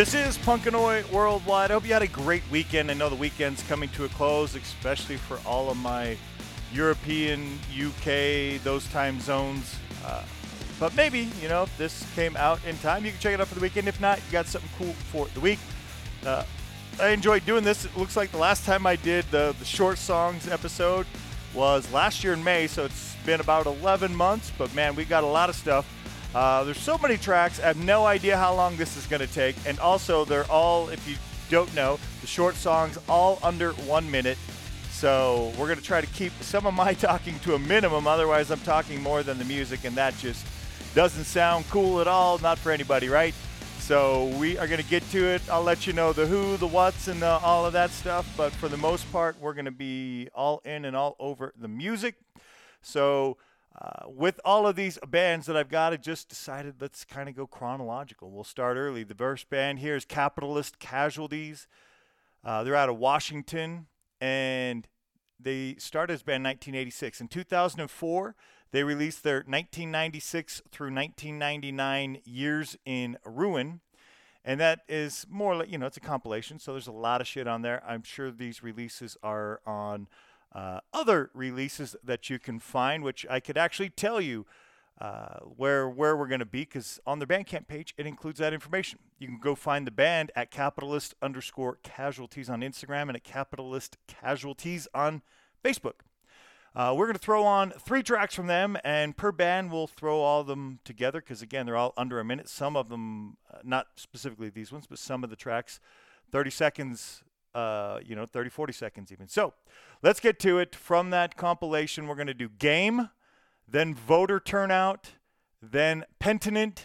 This is Punkanoid Worldwide. I hope you had a great weekend. I know the weekend's coming to a close, especially for all of my European, UK, those time zones. But maybe, if this came out in time, you can check it out for the weekend. If not, you got something cool for the week. I enjoyed doing this. It looks like the last time I did the short songs episode was last year in May, so it's been about 11 months. But, man, we got a lot of stuff. There's so many tracks. I have no idea how long this is going to take. And also, they're all, if you don't know, the short songs all under 1 minute. So we're going to try to keep some of my talking to a minimum. Otherwise, I'm talking more than the music, and that just doesn't sound cool at all. Not for anybody, right? So we are going to get to it. I'll let you know the who, the what's, and all of that stuff. But for the most part, we're going to be all in and all over the music. So with all of these bands that I've got, I just decided let's kind of go chronological. We'll start early. The first band here is Capitalist Casualties. They're out of Washington, and they started as band in 1986. In 2004, they released their 1996 through 1999 Years in Ruin, and that is more like, it's a compilation, so there's a lot of shit on there. I'm sure these releases are on other releases that you can find, which I could actually tell you where we're going to be, because on their Bandcamp page, it includes that information. You can go find the band at capitalist_casualties on Instagram and at Capitalist Casualties on Facebook. We're going to throw on 3 tracks from them, and per band, we'll throw all of them together because, again, they're all under a minute. Some of them, not specifically these ones, but some of the tracks, 30 seconds 30, 40 seconds even. So let's get to it. From that compilation, we're going to do Game, then Voter Turnout, then Penitent,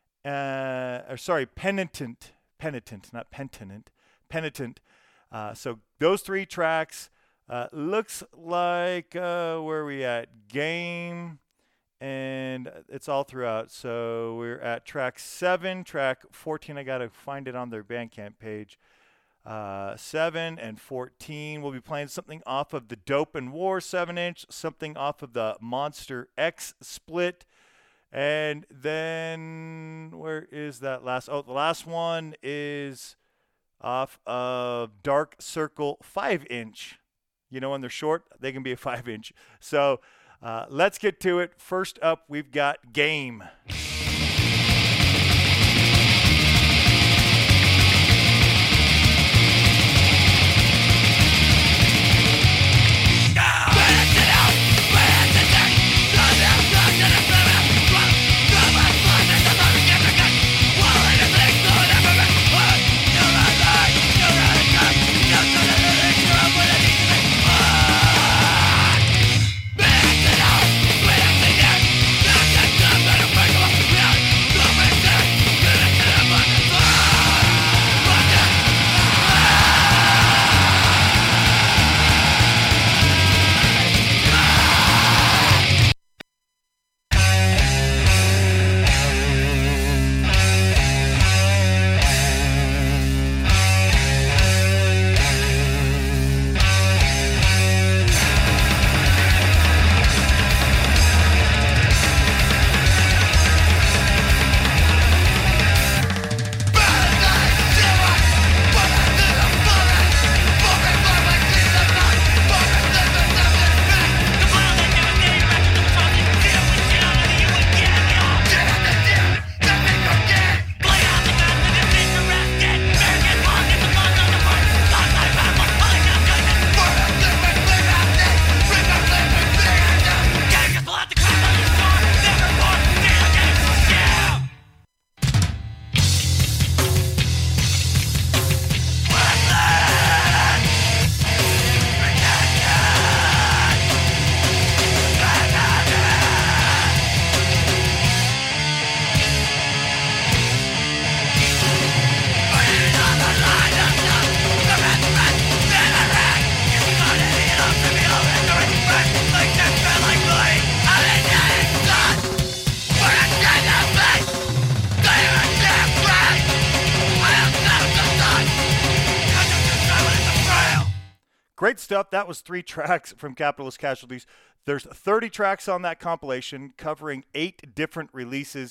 not Penitent. So those 3 tracks, looks like, where are we at? Game, and it's all throughout. So we're at track 7, track 14. I got to find it on their Bandcamp page. 7 and 14. We'll be playing something off of the Dope and War 7-inch, something off of the Monster X split, and then where is that last? Oh, the last one is off of Dark Circle 5-inch. When they're short, they can be a 5-inch. So let's get to it. First up, we've got Game. Great stuff. That was 3 tracks from Capitalist Casualties. There's 30 tracks on that compilation covering 8 different releases.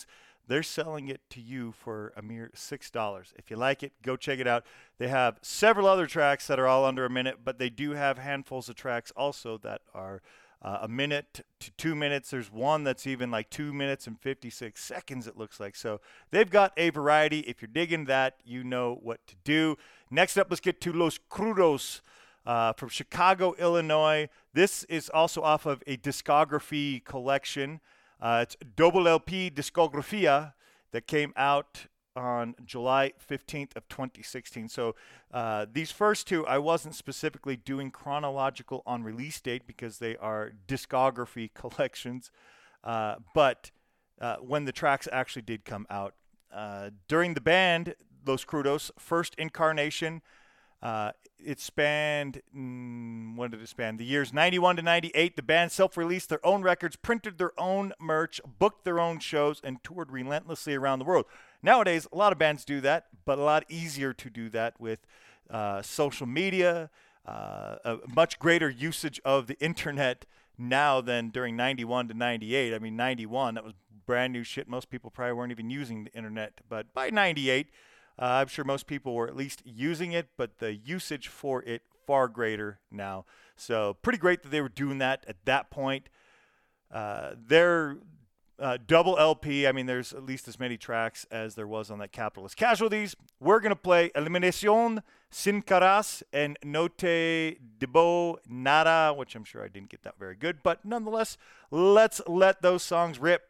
they're selling it to you for a mere $6. If you like it, go check it out. They have several other tracks that are all under a minute, but they do have handfuls of tracks also that are a minute to 2 minutes. There's one that's even like 2 minutes and 56 seconds, it looks like. So they've got a variety. If you're digging that, you know what to do. Next up, let's get to Los Crudos from Chicago, Illinois. This is also off of a discography collection. It's Double LP Discografia that came out on July 15th of 2016. So these first two, I wasn't specifically doing chronological on release date because they are discography collections. But when the tracks actually did come out, during the band, Los Crudos' first incarnation, it spanned, what did it span? The years 91 to 98. The band self-released their own records, printed their own merch, booked their own shows, and toured relentlessly around the world. Nowadays, a lot of bands do that, but a lot easier to do that with social media, a much greater usage of the internet now than during 91 to 98. I mean, 91, that was brand new shit. Most people probably weren't even using the internet. But by 98, I'm sure most people were at least using it, but the usage for it far greater now. So pretty great that they were doing that at that point. Their double LP, I mean, there's at least as many tracks as there was on that Capitalist Casualties. We're going to play Eliminación, Sin Caras, and No Te Debo Nada, which I'm sure I didn't get that very good. But nonetheless, let's let those songs rip.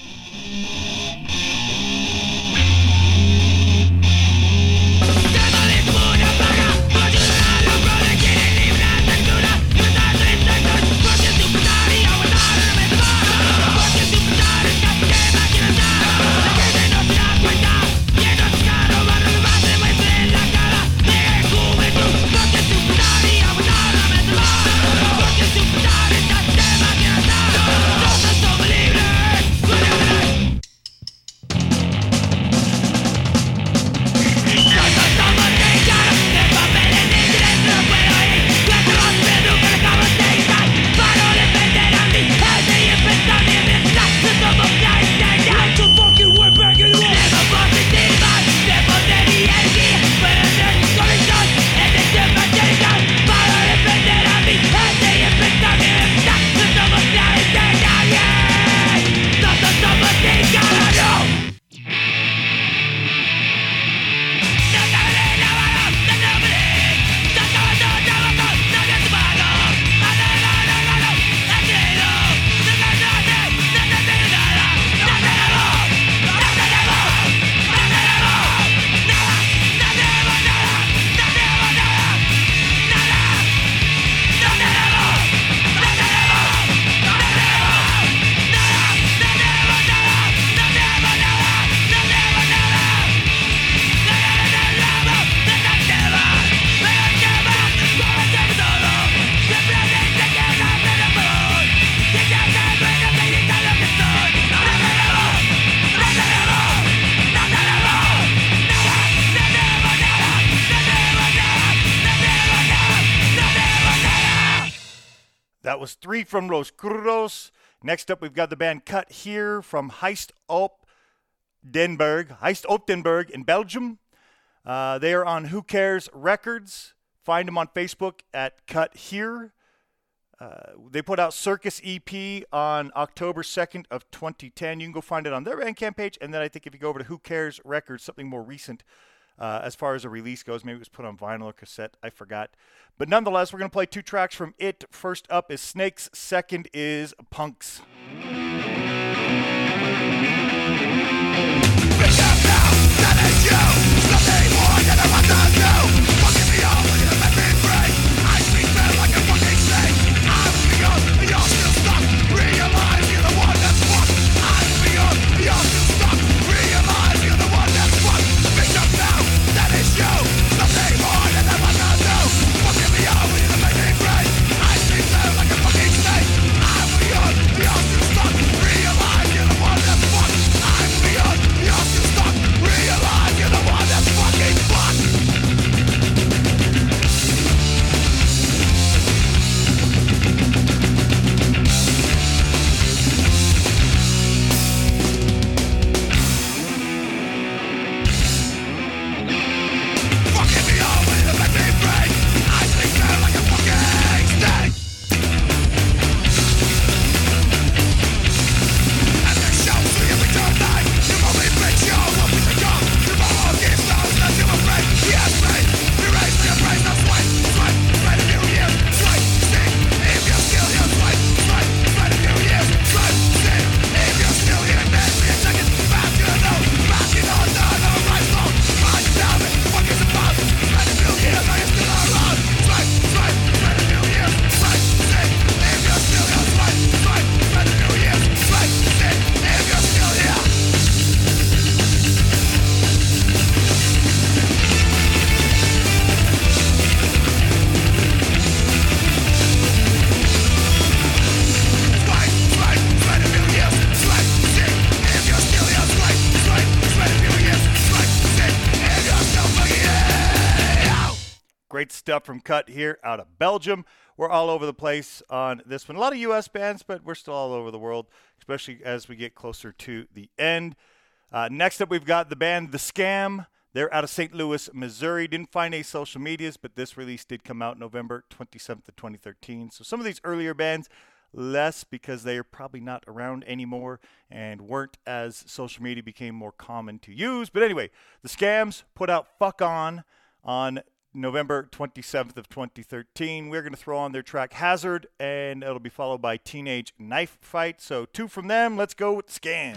That was three from Los Crudos. Next up, we've got the band Cut Here from Heist op den Berg in Belgium. They are on Who Cares Records. Find them on Facebook at Cut Here. They put out Circus EP on October 2nd of 2010. You can go find it on their Bandcamp page. And then I think if you go over to Who Cares Records, something more recent as far as a release goes. Maybe it was put on vinyl or cassette. I forgot. But nonetheless, we're going to play two tracks from it. First up is Snakes. Second is Punks. Great stuff from Cut here out of Belgium. We're all over the place on this one. A lot of U.S. bands, but we're still all over the world, especially as we get closer to the end. Next up, we've got the band The Scam. They're out of St. Louis, Missouri. Didn't find any social medias, but this release did come out November 27th of 2013. So some of these earlier bands, less because they are probably not around anymore and weren't as social media became more common to use. But anyway, The Scams put out Fuck On November 27th of 2013. We're going to throw on their track Hazard, and it'll be followed by Teenage Knife Fight. So two from them. Let's go with Scam.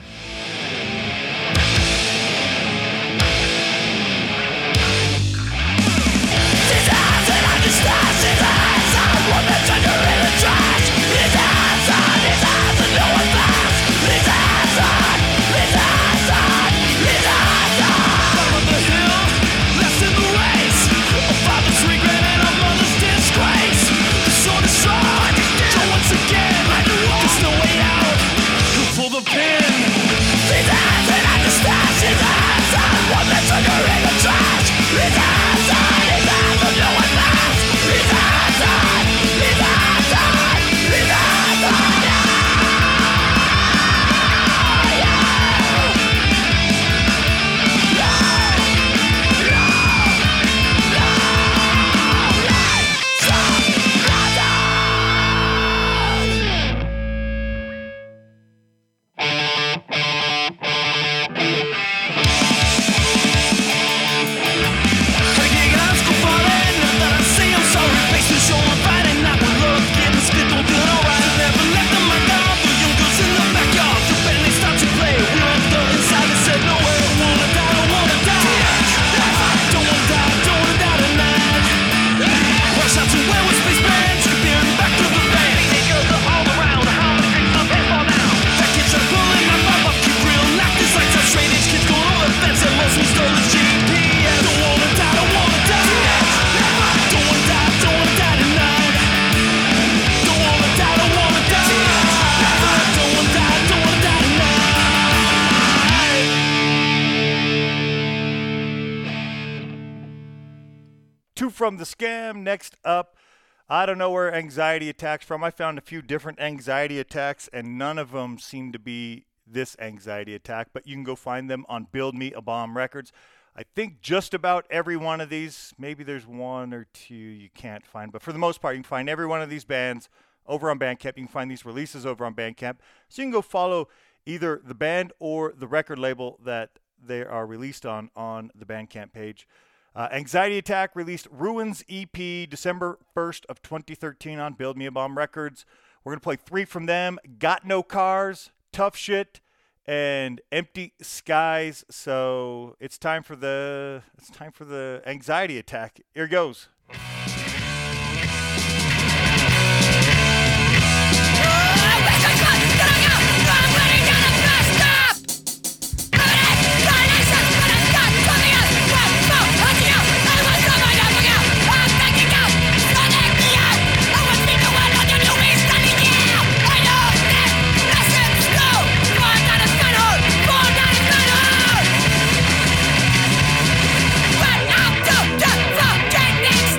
From The Scam. Next up, I don't know where anxiety attacks from. I found a few different anxiety attacks, and none of them seem to be this anxiety attack, but you can go find them on Build Me a Bomb Records. I think just about every one of these, maybe there's one or two you can't find, but for the most part, you can find every one of these bands over on Bandcamp. You can find these releases over on Bandcamp, so you can go follow either the band or the record label that they are released on the Bandcamp page. Anxiety Attack released Ruins EP December 1st of 2013 on Build Me a Bomb Records. We're going to play three from them: Got No Cars, Tough Shit, and Empty Skies. So it's time for the Anxiety Attack. Here goes. Next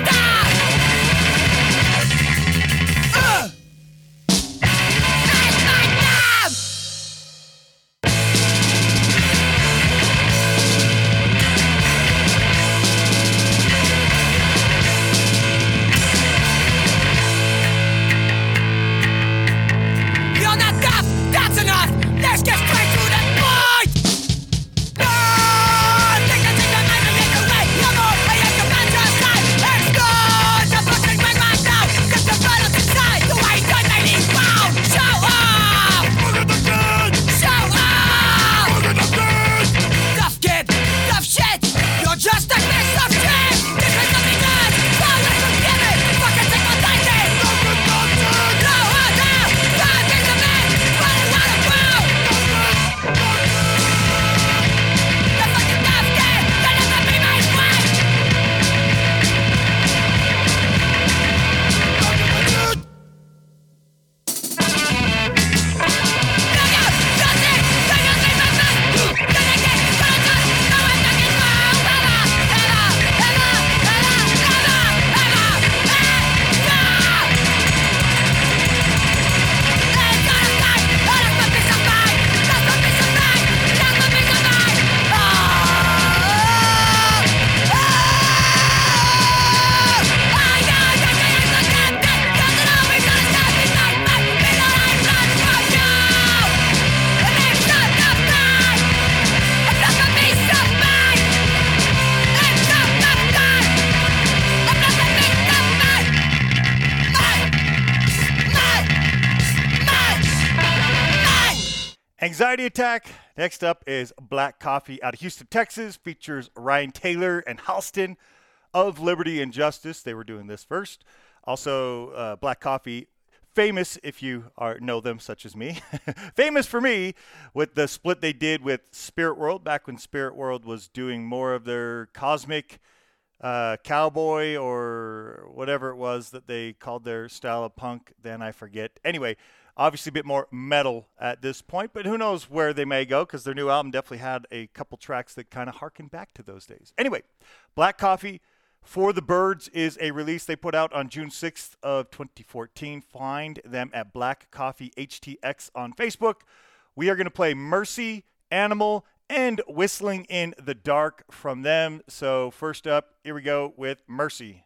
Anxiety Attack. Next up is Black Coffee out of Houston, Texas. Features Ryan Taylor and Halston of Liberty and Justice. They were doing this first. Also, Black Coffee, famous if you know them, such as me. Famous for me with the split they did with Spirit World back when Spirit World was doing more of their cosmic cowboy or whatever it was that they called their style of punk. Then I forget. Anyway, obviously a bit more metal at this point, but who knows where they may go, because their new album definitely had a couple tracks that kind of harken back to those days. Anyway, Black Coffee, For the Birds is a release they put out on June 6th of 2014. Find them at Black Coffee HTX on Facebook. We are going to play Mercy, Animal, and Whistling in the Dark from them. So first up, here we go with Mercy.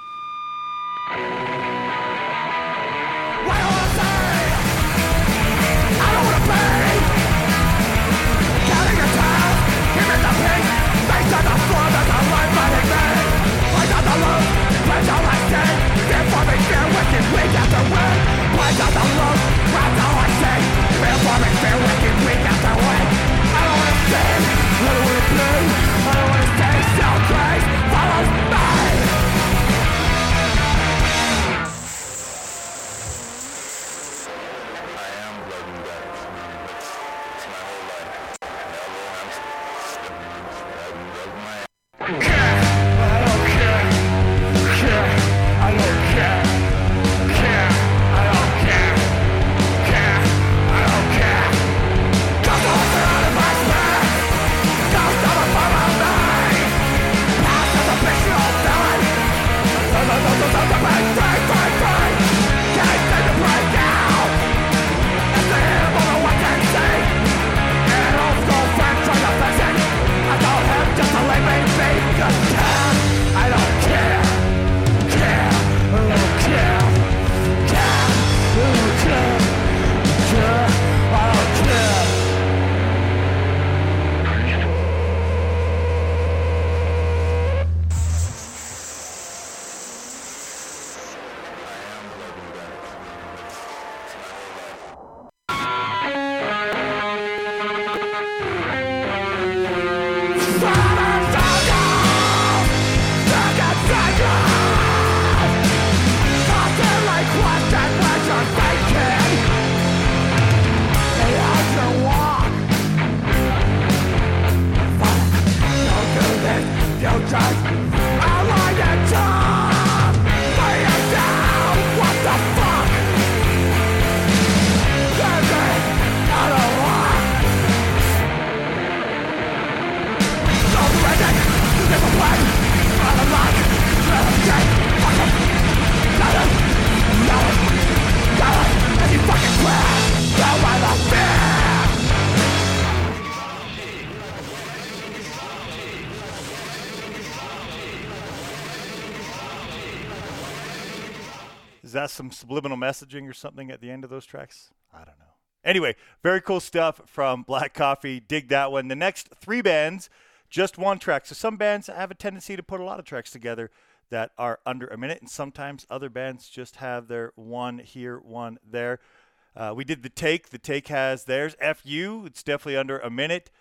Is that some subliminal messaging or something at the end of those tracks? I don't know. Anyway, very cool stuff from Black Coffee. Dig that one. The next three bands, just one track. So some bands have a tendency to put a lot of tracks together that are under a minute, and sometimes other bands just have their one here, one there. We did The Take. The Take has theirs. FU, it's definitely under a minute.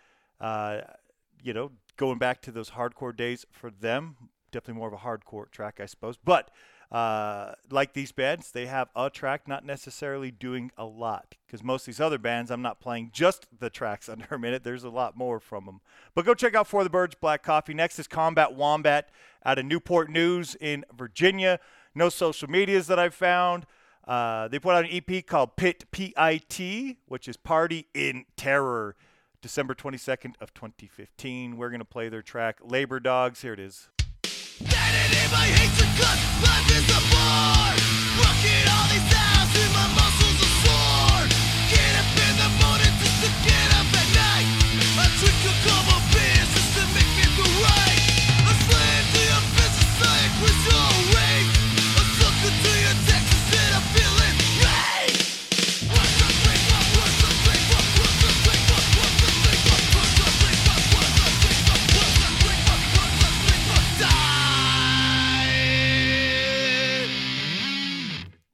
Going back to those hardcore days for them, definitely more of a hardcore track, I suppose. But like these bands, they have a track not necessarily doing a lot, because most of these other bands, I'm not playing just the tracks under a minute. There's a lot more from them. But go check out For the Birds, Black Coffee. Next is Combat Wombat out of Newport News in Virginia. No social medias that I've found. They put out an EP called Pit, P-I-T, which is Party in Terror, December 22nd of 2015. We're going to play their track Labor Dogs. Here it is.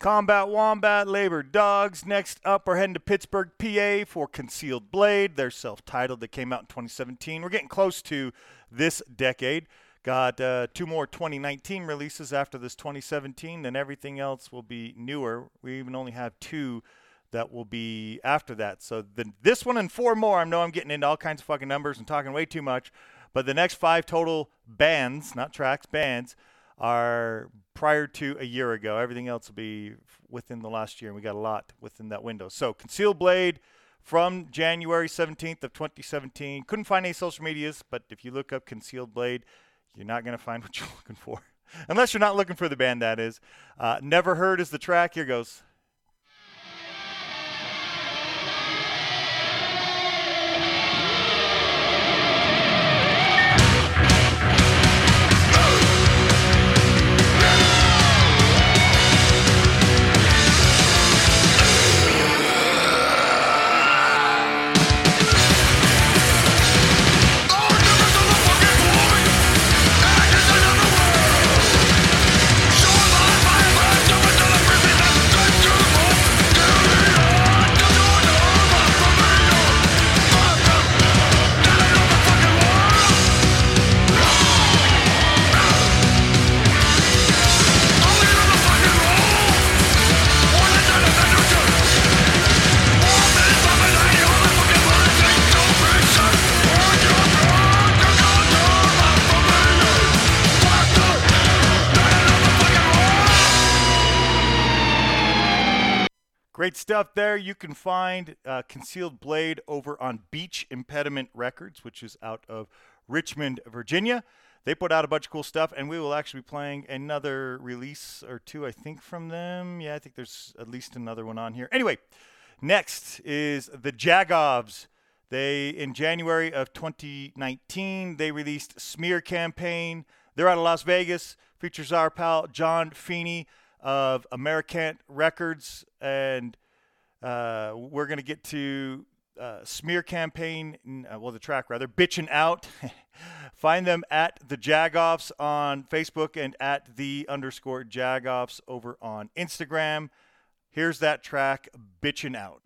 Combat Wombat, Labor Dogs. Next up, we're heading to Pittsburgh, PA for Concealed Blade. They're self-titled. They came out in 2017. We're getting close to this decade. Got 2 more 2019 releases after this 2017, and everything else will be newer. We even only have 2 that will be after that. So this one and 4 more, I know I'm getting into all kinds of fucking numbers and talking way too much, but the next 5 total bands, not tracks, bands, are prior to a year ago. Everything else will be within the last year, and we got a lot within that window. So Concealed Blade from January 17th of 2017. Couldn't find any social medias, but if you look up Concealed Blade, you're not going to find what you're looking for. Unless you're not looking for the band, that is. Never Heard is the track. Here goes. Great stuff there. You can find Concealed Blade over on Beach Impediment Records, which is out of Richmond, Virginia. They put out a bunch of cool stuff, and we will actually be playing another release or 2, I think, from them. Yeah, I think there's at least another one on here. Anyway, next is the Jagovs. In January of 2019, they released Smear Campaign. They're out of Las Vegas. Features our pal John Feeney of Americant Records, and we're going to get to Smear Campaign, the track rather, Bitchin' Out. Find them at the Jagoffs on Facebook and at _Jagoffs over on Instagram. Here's that track, Bitchin' Out.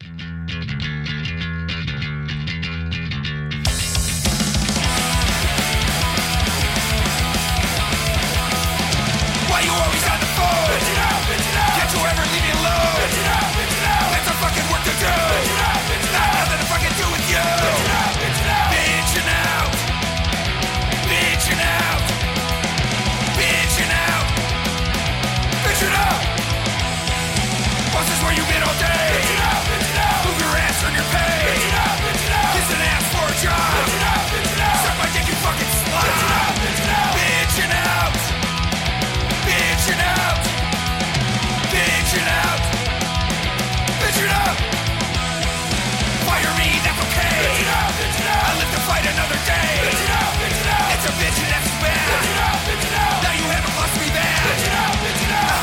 Why you always on the phone? Bitch it out, bitch it out. Can't you ever leave me alone? Bitch it out, bitch it out. That's our fucking work to do. Bitch it out, bitch it out. Nothing to fucking do with you. Bitch it out, bitch it out. Bitchin' out. Bitchin' out. Bitchin' out. Bitchin' out. This is where you've been all day. Bitch it out, bitch it out. Move your ass on your pay. Bitch it out, bitch it out. Kiss an ass for a job. Bitch it out, bitch it out. Suck my dick, you fucking slut. Bitch it out, bitch it out. Bitchin' out. Bitchin' out. Bitchin' out. Bitchin' out. Fire me, that's okay. Bitch it out, bitch it out. I live to fight another day. Bitch it out, bitch it out. It's a bitch and that's bad. Bitch it out, bitch it out. Now you haven't lost me bad. Bitch it out, bitch it out.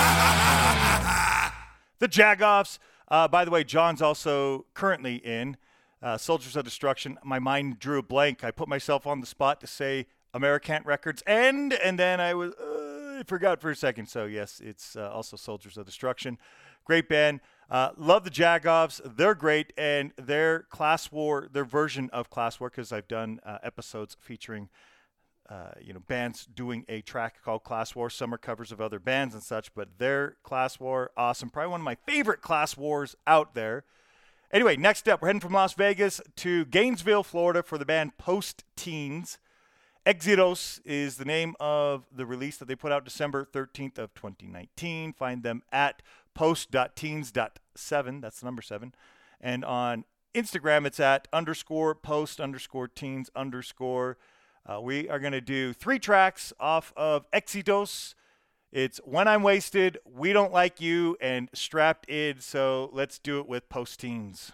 The Jagoffs. By the way, John's also currently in Soldiers of Destruction. My mind drew a blank. I put myself on the spot to say Americant Records and then I forgot for a second. So, yes, it's also Soldiers of Destruction. Great band. Love the Jagoffs. They're great. And their Class War, their version of Class War, because I've done episodes featuring bands doing a track called Class War. Some are covers of other bands and such, but their Class War, awesome. Probably one of my favorite Class Wars out there. Anyway, next up, we're heading from Las Vegas to Gainesville, Florida for the band Post Teens. Exidos is the name of the release that they put out December 13th of 2019. Find them at post.teens.7. That's the number 7. And on Instagram, it's at _post_teens_. We are going to do 3 tracks off of Exidos. It's When I'm Wasted, We Don't Like You, and Strapped In. So let's do it with Post Teens.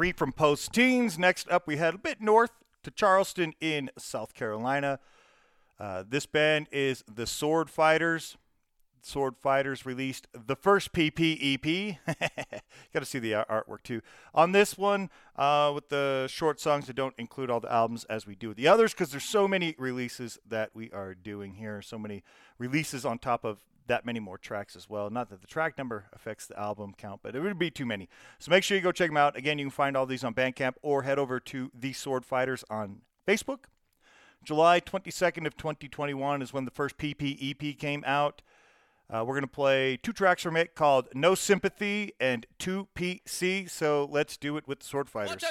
3 from Post Teens. Next up, we head a bit north to Charleston in South Carolina. This band is the Sword Fighters. Sword Fighters released the first PP EP. Got to see the artwork too. On this one, with the short songs that don't include all the albums as we do with the others, because there's so many releases that we are doing here. So many releases on top of that many more tracks as well. Not that the track number affects the album count, but it would be too many. So make sure you go check them out. Again, you can find all these on Bandcamp or head over to The Sword Fighters on Facebook. July 22nd of 2021 is when the first PP EP came out. We're going to play 2 tracks from it called No Sympathy and 2PC. So let's do it with the Sword Fighters.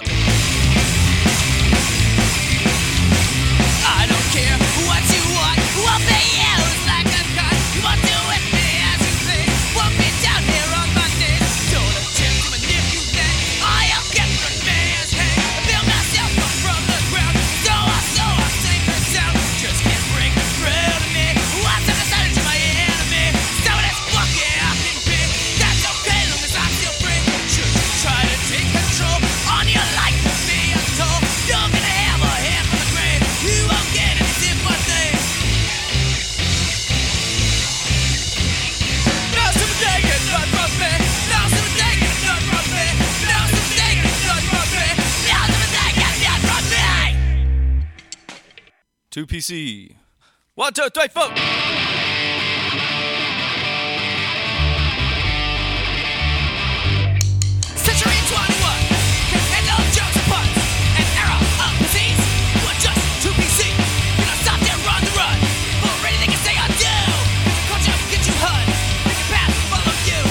I don't care what you want, we'll be used like a gun. You won't do with me as you please. Won't be down here on Monday. Don't attempt to manipulate. All you'll get from me is hate. I build myself up from the ground. So I'll sing the sound. Just can't break the thrill to me. What's on the side to my enemy? So that's lucky I can be. That's okay long as I'm still free. Should you try to take control on your life with me, I'm told you're gonna have a hand for the grave. You won't get any sympathy. No sympathy gets none from me. No sympathy gets none from me. No sympathy gets none from me. No sympathy gets none from me. 2PC. 1, 2, 3, 4. Century 21 can handle jokes and puns. An era of disease. You are just 2PC. You don't stop there, run the run. For anything you say or do. Culture will get you HUD. Make a path follow you.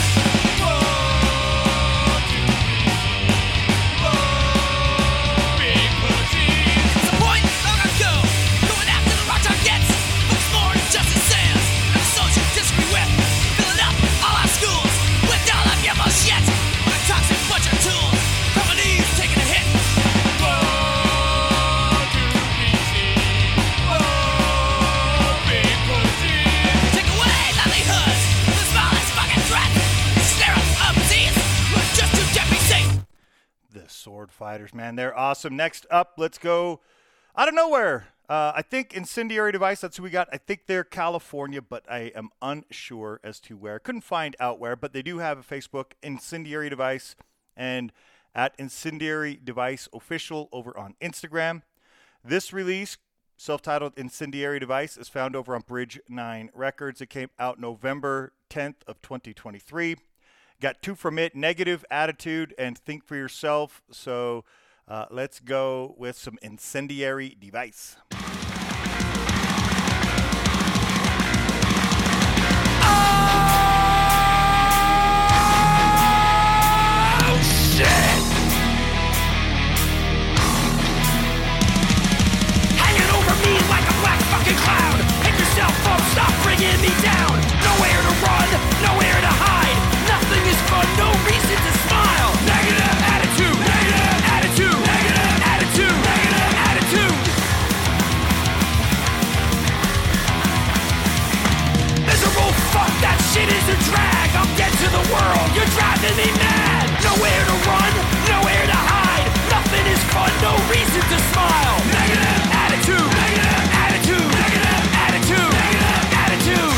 It's a point long ago. Going after the rock targets. Looks more than just a sales. And a soldier disagree with. Filling up all our schools with all of your bullshit. What a toxic bunch of tools. Companies taking a hit. Take away livelihoods. The smallest fucking threat. Snare up disease. We're just too dead be safe. The Sword Fighters, man, they're awesome. Next up, let's go out of nowhere. I think Incendiary Device, that's who we got. I think they're California, but I am unsure as to where. Couldn't find out where, but they do have a Facebook, Incendiary Device, and at Incendiary Device Official over on Instagram. This release, self-titled Incendiary Device, is found over on Bridge 9 Records. It came out November 10th of 2023. Got 2 from it, Negative Attitude and Think for Yourself. So let's go with some Incendiary Device. Oh shit! Hanging over me like a black fucking cloud. Pick yourself up, stop bringing me down. Nowhere to run, nowhere to hide. Nothing is fun, no reason to smile. Negative attitude, negative attitude, negative attitude, negative attitude. Miserable, fuck that shit is a drag. I'm dead to the world, you're driving me mad. Nowhere to run, nowhere to hide. Nothing is fun, no reason to smile. Negative attitude, negative attitude, negative attitude, negative attitude.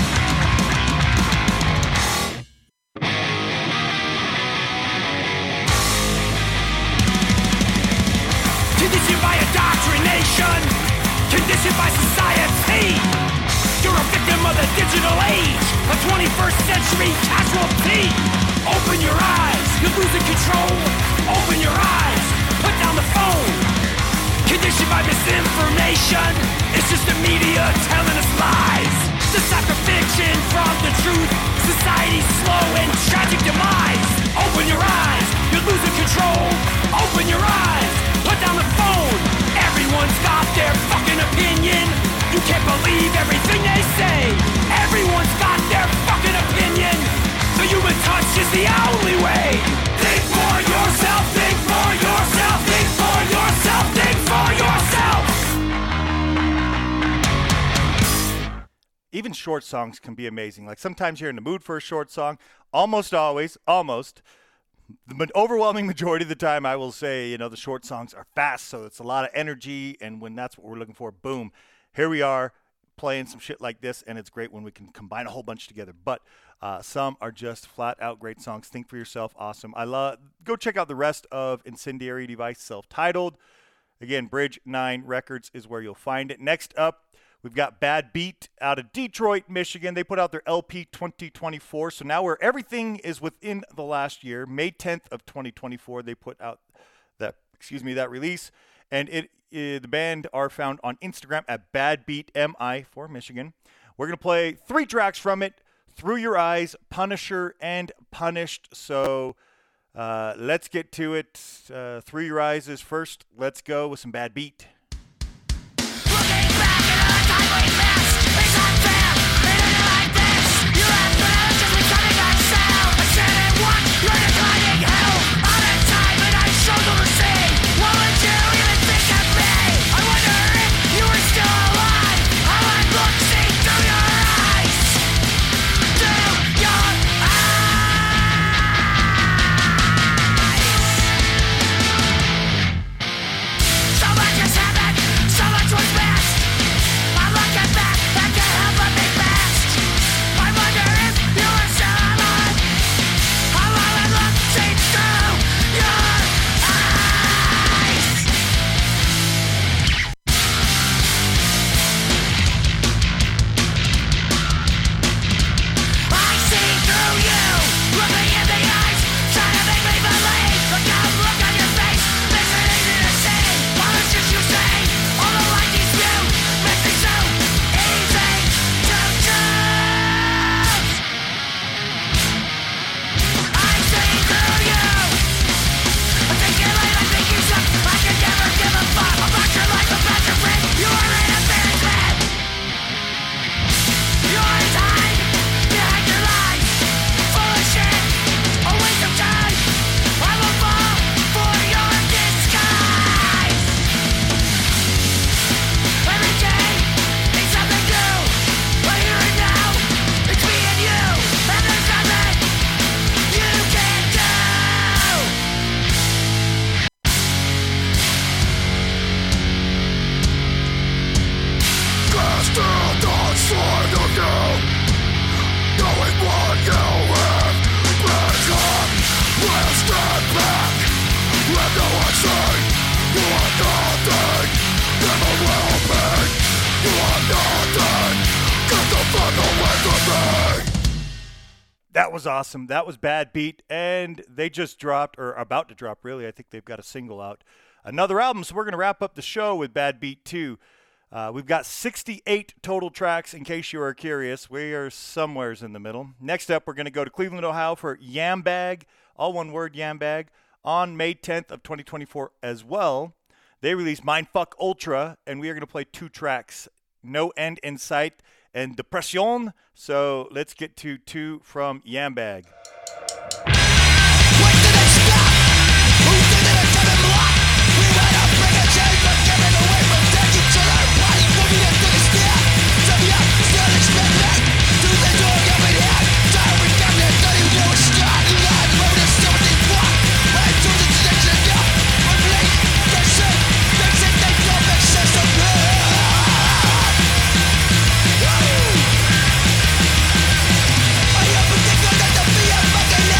Conditioned by indoctrination, conditioned by society. You're a victim of the digital age, a 21st century casualty. Open your eyes, you're losing control. Open your eyes, put down the phone. Conditioned by misinformation, it's just the media telling us lies. Decipher fiction from the truth, society's slow and tragic demise. Open your eyes, you're losing control. Open your eyes, put down the phone. Everyone's got their fucking opinion. You can't believe everything they say. Everyone's got their fucking opinion. The human touch is the only way. Think for yourself, think for yourself, think for yourself, think for yourself. Even short songs can be amazing. Like sometimes you're in the mood for a short song. Almost always, the overwhelming majority of the time, I will say, the short songs are fast, so it's a lot of energy, and when that's what we're looking for, boom, here we are playing some shit like this, and it's great when we can combine a whole bunch together. But some are just flat out great songs. Think for yourself, awesome. Go check out the rest of Incendiary Device, self-titled. Again, Bridge 9 Records is where you'll find it. Next up, we've got Bad Beat out of Detroit, Michigan. They put out their LP 2024. So now everything is within the last year. May 10th of 2024, they put out that release. And the band are found on Instagram at BadBeatMI for Michigan. We're going to play 3 tracks from it: Through Your Eyes, Punisher, and Punished. So let's get to it. Through Your Eyes is first. Let's go with some Bad Beat. Looking back at all the time we missed, it's unfair. In a day like this, you have been just becoming ourselves. I said it once, you're declining hell. All the time, and I struggle to see. What would you even think of me? I wonder if you were still alive. How I'd look, see through your eyes. Through your eyes. So much has happened, so much was missed. I'm looking back, I can't help but be pissed. I wonder if you were still alive. How I would look, see through your eyes. I see through you, looking in the eyes, trying to make me believe. Look out, look on your face, makes it easy to see. All the shit you say, all the lies you spew, makes it so easy to choose. I see through you. I think you live, I think you suck. I can never give a fuck about your life, about your friend. You are in a fairyland. Your time, you hide your lies, full of shit, a waste of time. I will fall for your disguise. Every day is something new, but here and now, it's me and you, and there's nothing you can do. Cast out the side of you, knowing what you have become. We'll stand back, let no one say you are nothing, never will be. You are nothing, get the fuck away from me. That was awesome. That was Bad Beat, and they just dropped, or about to drop, really. I think they've got a single out. Another album, so we're going to wrap up the show with Bad Beat 2. We've got 68 total tracks, in case you are curious. We are somewheres in the middle. Next up, we're going to go to Cleveland, Ohio for Yambag, all one word, Yambag, on May 10th of 2024 as well. They released Mindfuck Ultra, and we are going to play 2 tracks, No End in Sight and Depression. So let's get to 2 from Yambag. When did it stop? Who did it and tell them what? We might have bring a change, but giving away from taking to our body. Moving into the stare. Some young, still expecting. Do the door, get me down. Time we come here, don't even know what's starting. Live, road is still with the walk. Right to the connection, yeah. One blink, that's it. Makes it, they don't make sense to me. I am a thinker that the fear fucking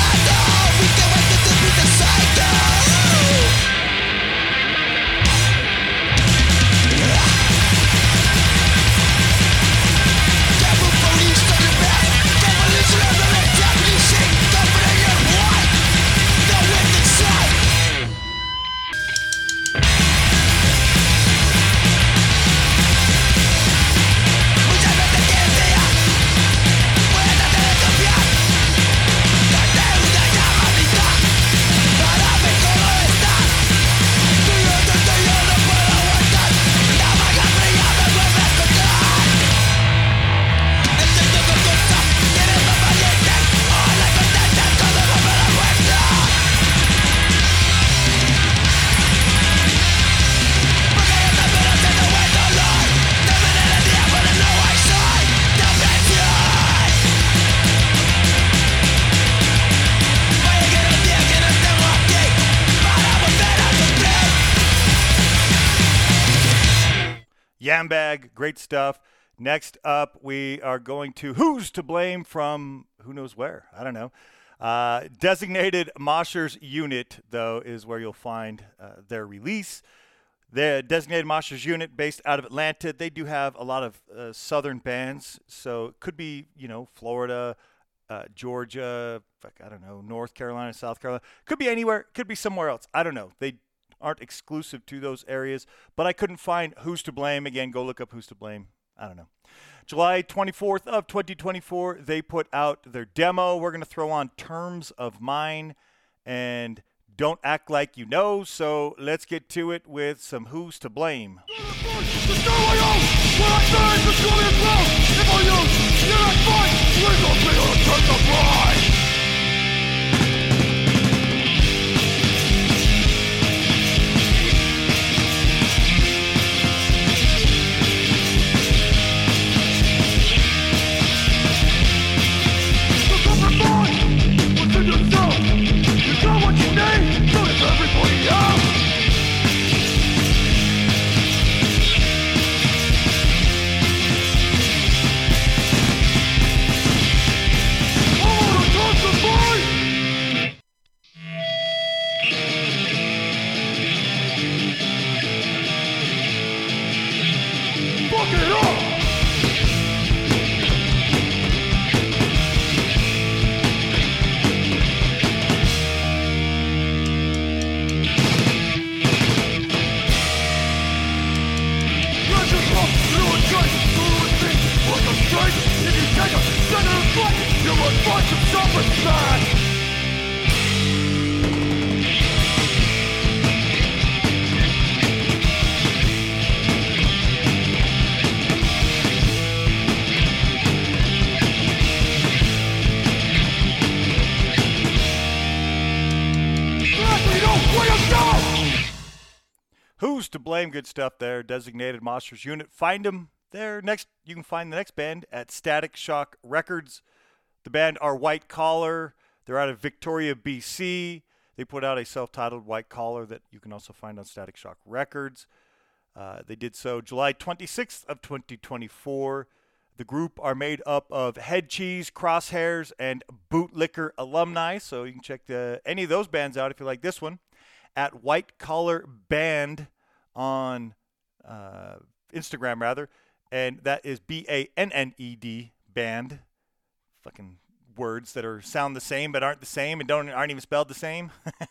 Jam Bag, great stuff. Next up, we are going to Who's to Blame from who knows where. I don't know. Designated Moshers Unit, though, is where you'll find their release. The Designated Moshers Unit, based out of Atlanta, they do have a lot of southern bands. So it could be, Florida, Georgia, I don't know, North Carolina, South Carolina. Could be anywhere. Could be somewhere else. I don't know. They aren't exclusive to those areas. But I couldn't find Who's to Blame. Again, go look up Who's to Blame. I don't know. July 24th of 2024, they put out their demo. We're going to throw on Terms of Mine and Don't Act Like You Know. So let's get to it with some Who's to Blame. Who's to Blame? Good stuff there. Designated Moshers Unit. Find them there. Next, you can find the next band at Static Shock Records. The band are White Collar. They're out of Victoria, BC. They put out a self-titled White Collar that you can also find on Static Shock Records. They did so July 26th of 2024. The group are made up of Head Cheese, Crosshairs, and Bootlicker alumni. So you can check any of those bands out if you like this one at White Collar Band on Instagram, rather. And that is BANNED, band. Fucking words that sound the same but aren't the same and aren't even spelled the same.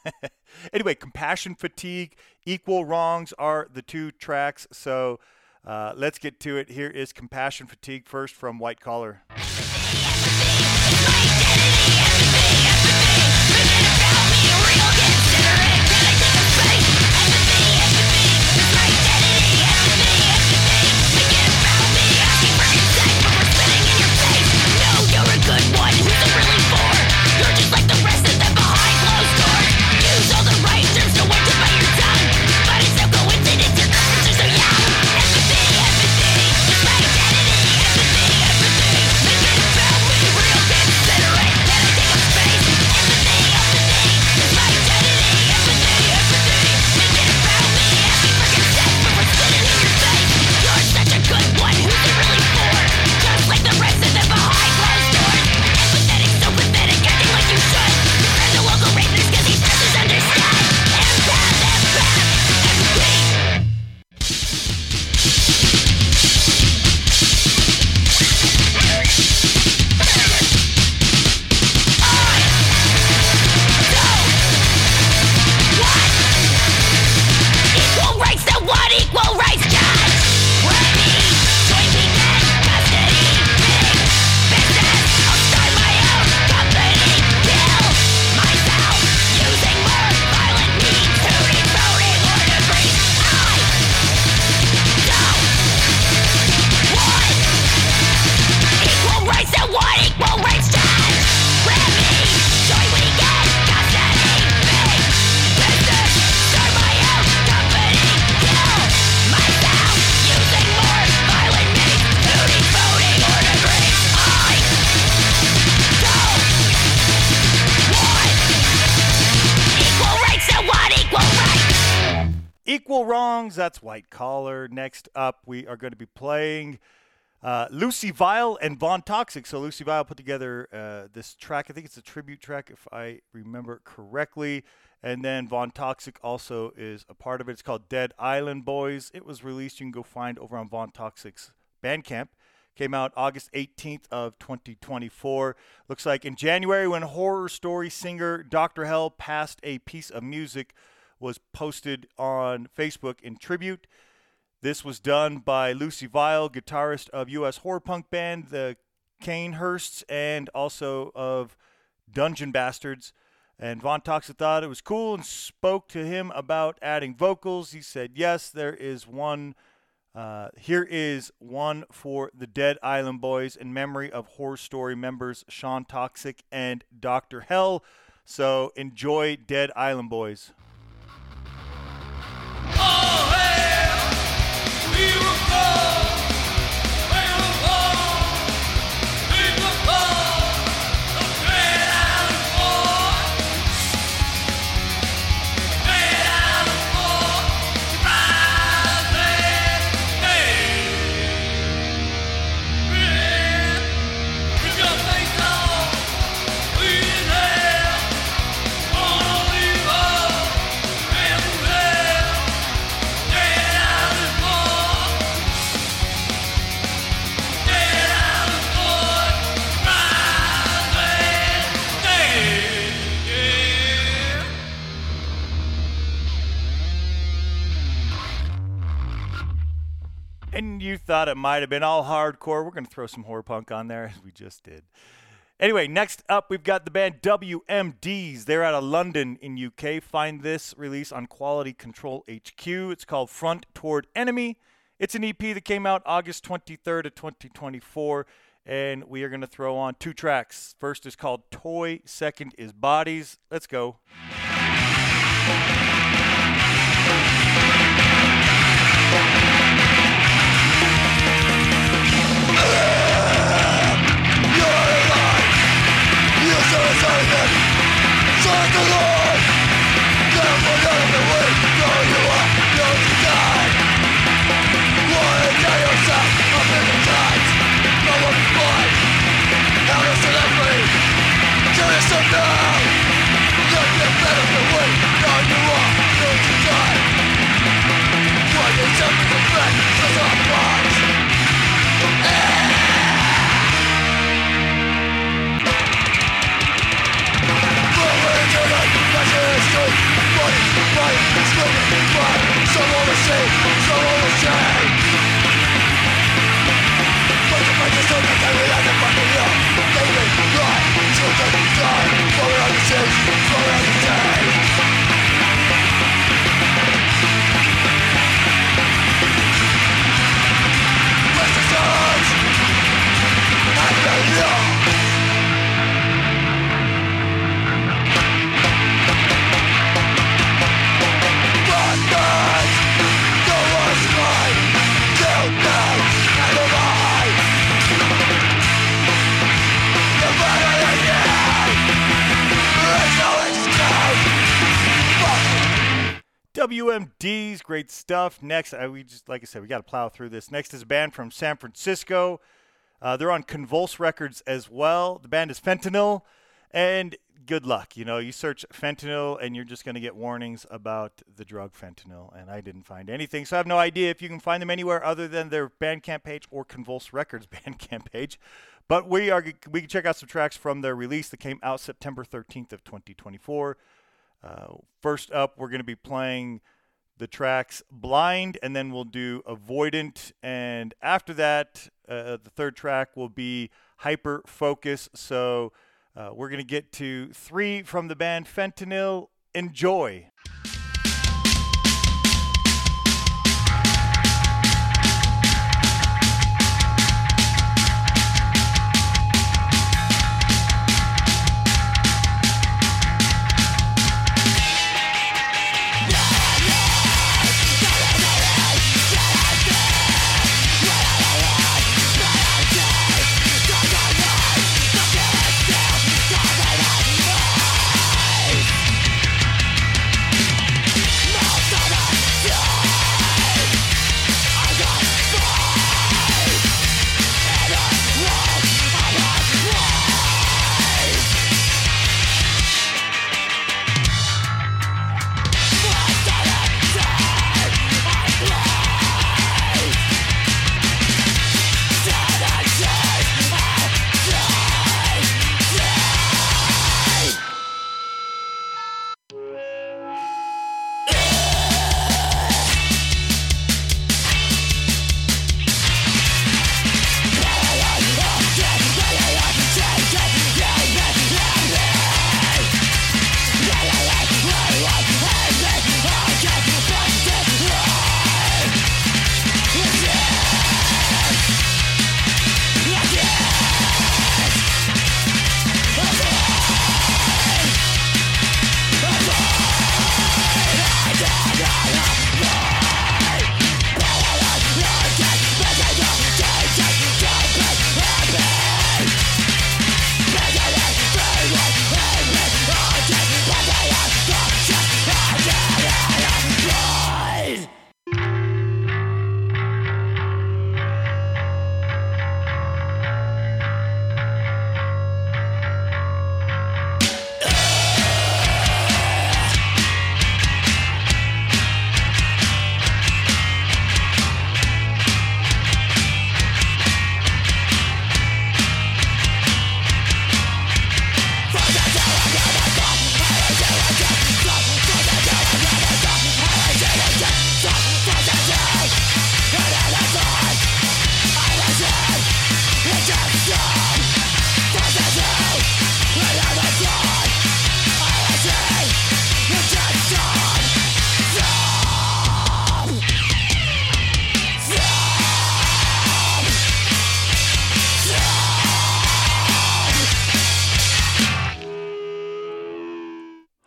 Anyway, Compassion Fatigue, Equal Wrongs are the two tracks. So let's get to it. Here is Compassion Fatigue first from White Collar. Empathy, empathy, it's my identity. Empathy, empathy, make it Equal Wrongs, that's White Collar. Next up, we are going to be playing Lucy Vile and Von Toxic. So Lucy Vile put together this track. I think it's a tribute track, if I remember correctly. And then Von Toxic also is a part of it. It's called Dead Island Boys. It was released. You can go find over on Von Toxic's Bandcamp. Came out August 18th of 2024. Looks like in January, when horror story singer Dr. Hell passed, a piece of music was posted on Facebook in tribute. This was done by Lucy Vile, guitarist of U.S. horror punk band the Canehursts, and also of Dungeon Bastards. And Von Toxic thought it was cool and spoke to him about adding vocals. He said, yes, there is one. Here is one for the Dead Island Boys in memory of Horror Story members Sean Toxic and Dr. Hell. So enjoy Dead Island Boys. And you thought it might have been all hardcore. We're going to throw some horror punk on there, as we just did. Anyway, next up, we've got the band WMDs. They're out of London in UK. Find this release on Quality Control HQ. It's called Front Toward Enemy. It's an EP that came out August 23rd of 2024, and we are going to throw on 2 tracks. First is called Toy, second is Bodies. Let's go. WMDs, great stuff. Next, like I said, we got to plow through this. Next is a band from San Francisco. They're on Convulse Records as well. The band is Fentanyl, and good luck. You know, you search fentanyl, and you're just going to get warnings about the drug fentanyl, and I didn't find anything, so I have no idea if you can find them anywhere other than their Bandcamp page or Convulse Records Bandcamp page. But we can check out some tracks from their release that came out September 13th of 2024. First up, we're going to be playing the tracks Blind, and then we'll do Avoidant. And after that, the third track will be Hyper Focus. So we're going to get to 3 from the band Fentanyl. Enjoy.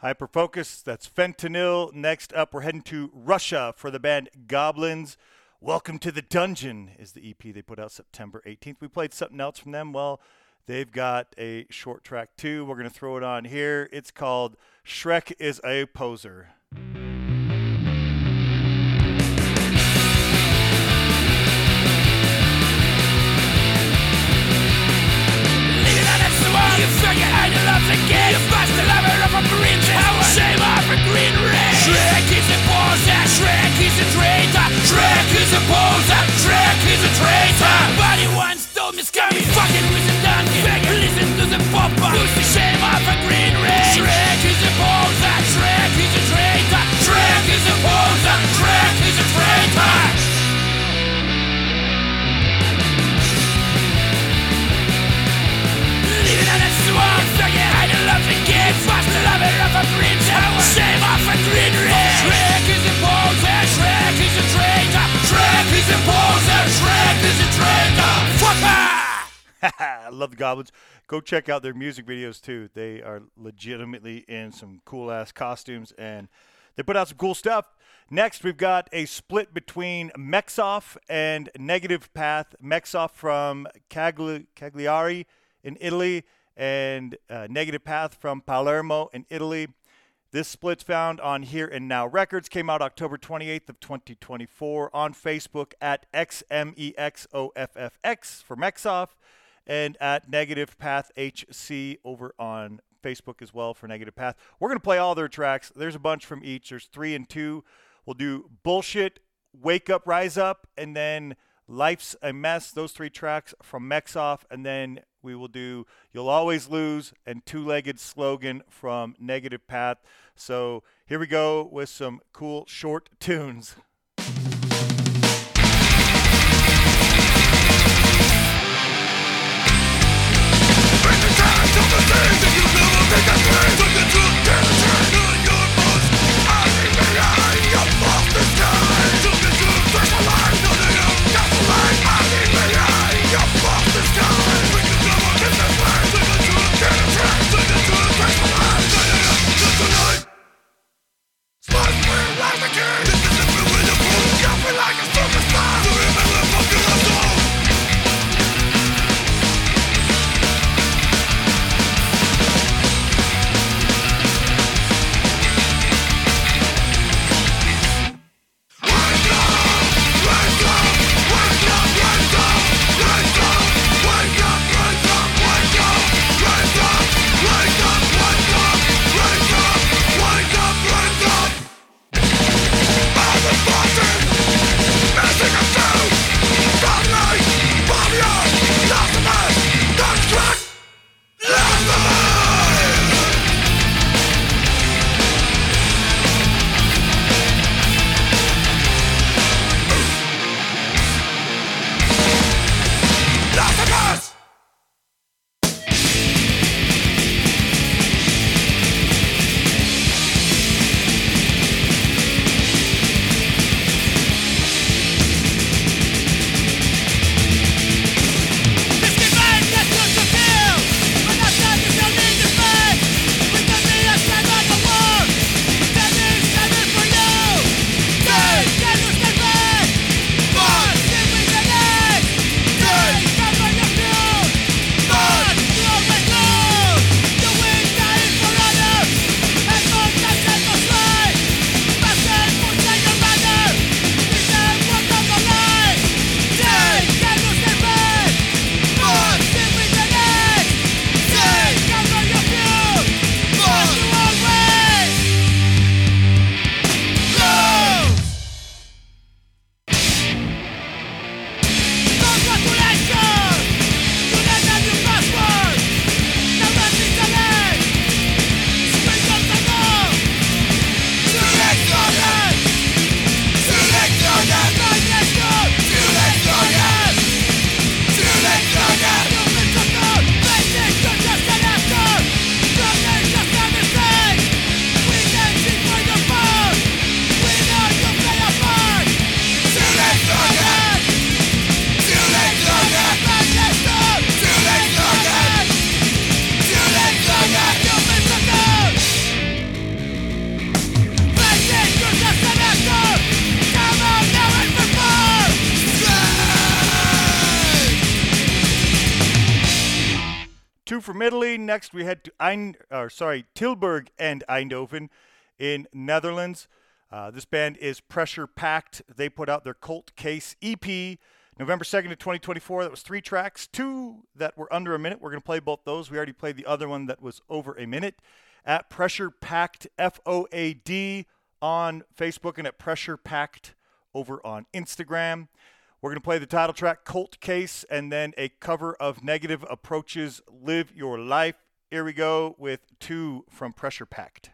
Hyperfocus, that's Fentanyl. Next up, we're heading to Russia for the band Goblins. Welcome to the Dungeon is the EP they put out September 18th. We played something else from them. Well, they've got a short track too. We're going to throw it on here. It's called Shrek is a Poser. You faggot, I love the game. You bust the lover of a green tower. Shame off a green ring. Shrek is a poser. Shrek is a traitor. Shrek is a poser. Shrek is a traitor. Somebody once told me scummy fucking with a donkey. Faggot, listen to the popper. Who's the shame off a green ring? Shrek is a poser. Shrek is a traitor. Shrek is a poser. Shrek is a traitor. Living on a swamp, faggot, I love the game. Fast the lover of a green tower. Shame off a green ring. Shrek is a poser. Shrek is a traitor. Shrek is a poser. Shrek is a traitor. Fucker! I love the Goblins. Go check out their music videos too. They are legitimately in some cool ass costumes and they put out some cool stuff. Next, we've got a split between Mexoff and Negative Path. Mexoff from Cagliari in Italy and Negative Path from Palermo in Italy. This split's found on Here and Now Records. Came out October 28th of 2024 on Facebook at XMEXOFFX for Mexoff and at Negative Path HC over on Facebook as well for Negative Path. We're going to play all their tracks. There's a bunch from each. There's 3 and 2. We'll do Bullshit, Wake Up, Rise Up, and then Life's a Mess. Those 3 tracks from Mexoff, and then we will do You'll Always Lose and Two-Legged Slogan from Negative Path. So here we go with some cool short tunes. from Italy. Next, we head to Tilburg and Eindhoven in Netherlands. This band is Pressure Packed. They put out their Cult Case EP November 2nd of 2024. That was 3 tracks, 2 that were under a minute. We're going to play both those. We already played the other one that was over a minute. At Pressure Packed, FOAD on Facebook, and at Pressure Packed over on Instagram. We're going to play the title track, Cult Case, and then a cover of Negative Approach's Live Your Life. Here we go with 2 from Pressure Packed.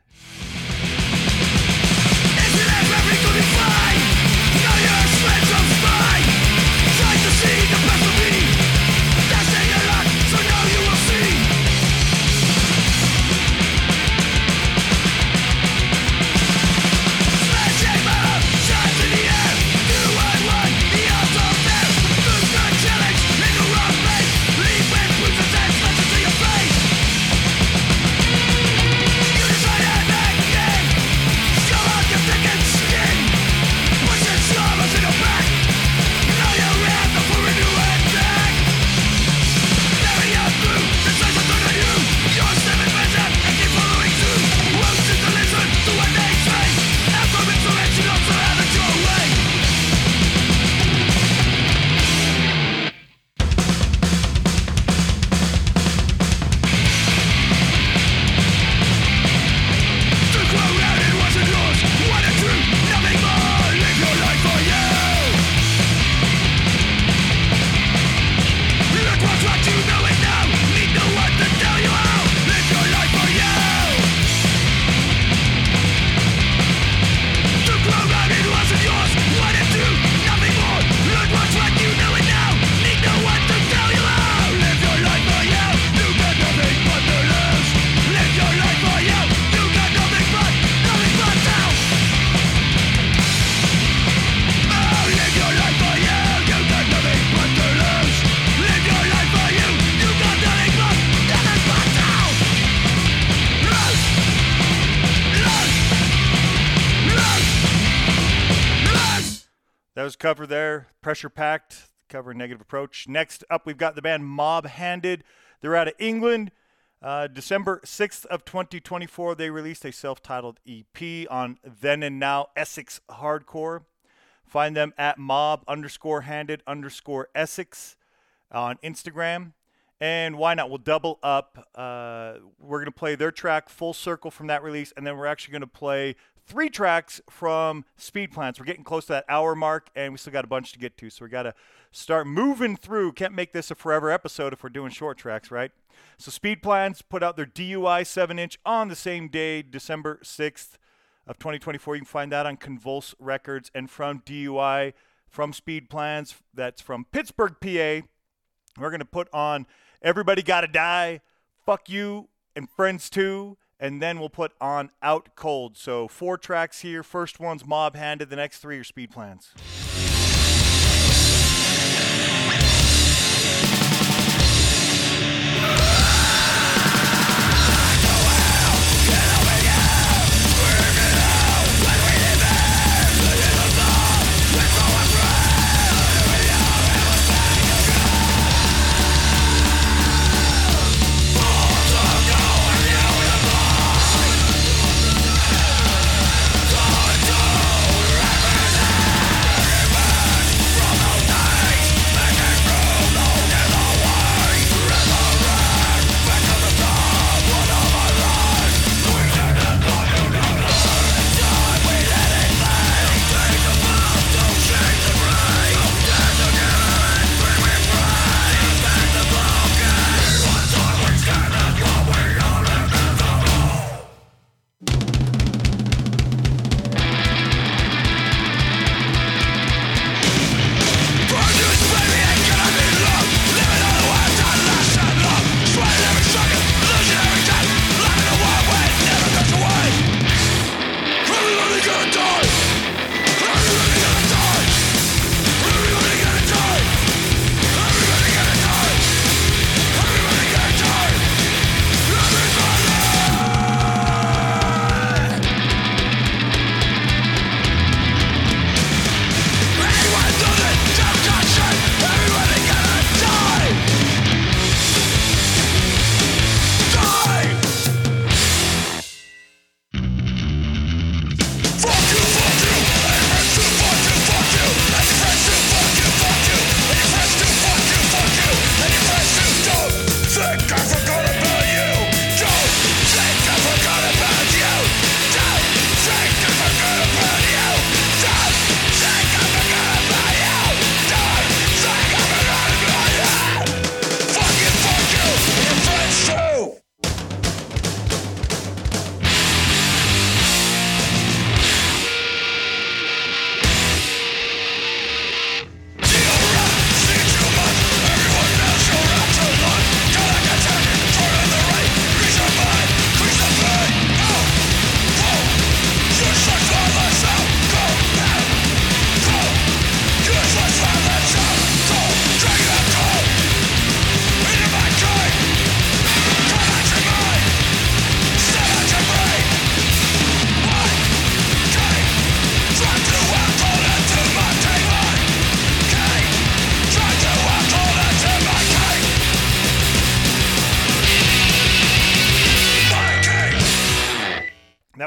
That was cover there, Pressure Packed, cover Negative Approach. Next up, we've got the band Mob Handed. They're out of England. December 6th of 2024, they released a self-titled EP on Then and Now Essex Hardcore. Find them at mob_handed_Essex on Instagram. And why not? We'll double up. We're going to play their track, Full Circle, from that release, and then we're actually going to play 3 tracks from Speed Plants. We're getting close to that hour mark, and we still got a bunch to get to, so we got to start moving through. Can't make this a forever episode if we're doing short tracks, right? So Speed Plants put out their DUI 7-inch on the same day, December 6th of 2024. You can find that on Convulse Records. And from DUI, from Speed Plants, that's from Pittsburgh, PA, we're going to put on Everybody Gotta Die, Fuck You, and Friends Too. And then we'll put on Out Cold. So 4 tracks here. First one's Mob Handed. The next 3 are Speed Plants. From those days, back and through,